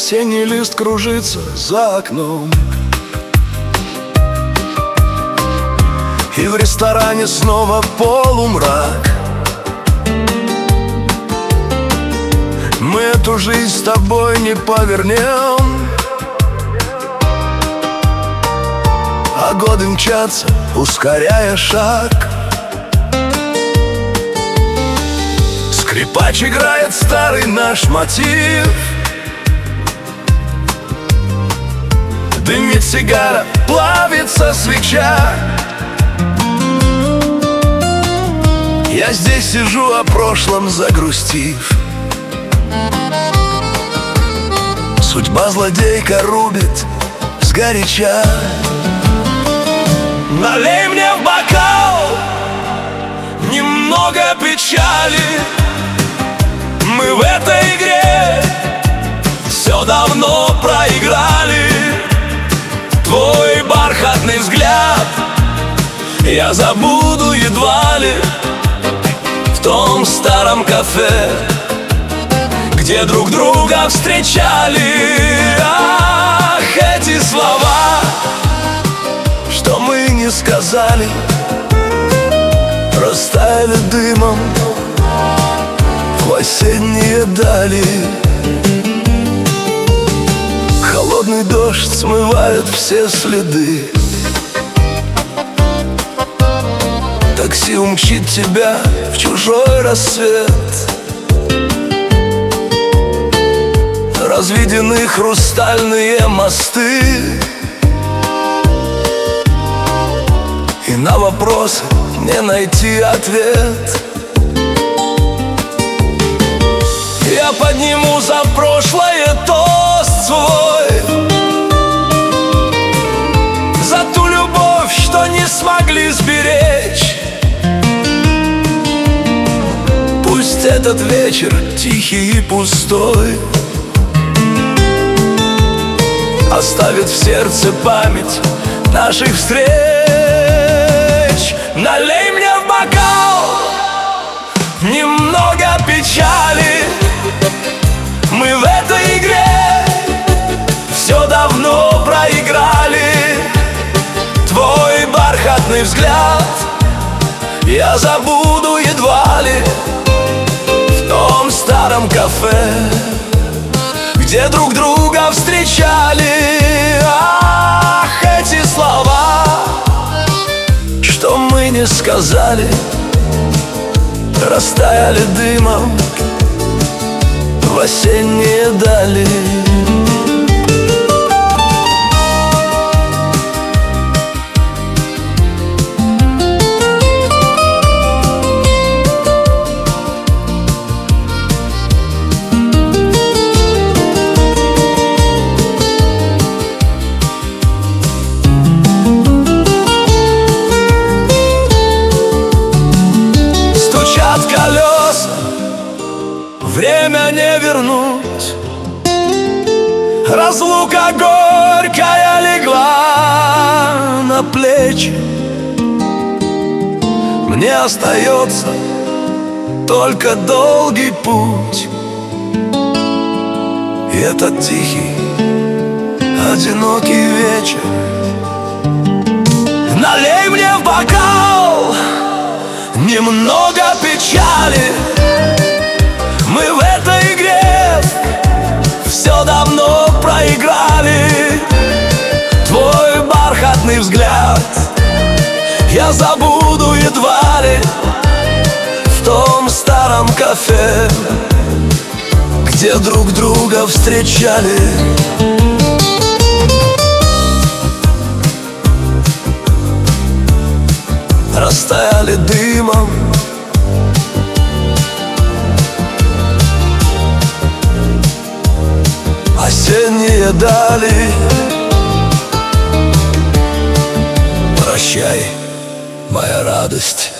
Осенний лист кружится за окном, и в ресторане снова полумрак. Мы эту жизнь с тобой не повернем, а годы мчатся, ускоряя шаг. Скрипач играет старый наш мотив, дымит сигара, плавится свеча. Я здесь сижу, о прошлом загрустив. Судьба злодейка рубит сгоряча. Налей мне в бокал немного печали. Мы в этой игре все давно проиграли. Твой бархатный взгляд я забуду едва ли. В том старом кафе, где друг друга встречали. Ах, эти слова, что мы не сказали, растаяли дымом в осенние дали. Холодный дождь смывает все следы. Такси умчит тебя в чужой рассвет. Разведены хрустальные мосты, и на вопросы не найти ответ. Я подниму за прошлое тост свой, за ту любовь, что не смогли сберечь. Пусть этот вечер тихий и пустой оставит в сердце память наших встреч. Налей мне в бокал немного печали. Мы в этой игре все давно проиграли. Твой бархатный взгляд я забуду едва ли. В том старом кафе, где друг друга встречали. Ах, эти слова, что мы не сказали, растаяли дымом в осенние дали. Колеса, время не вернуть. Разлука горькая легла на плечи. Мне остается только долгий путь, и этот тихий, одинокий вечер. Налей мне в бокал немного печали. Мы в этой игре все давно проиграли. Твой бархатный взгляд я забуду едва ли. В том старом кафе, где друг друга встречали. Растаяли дымом осенние дали. Прощай, моя радость.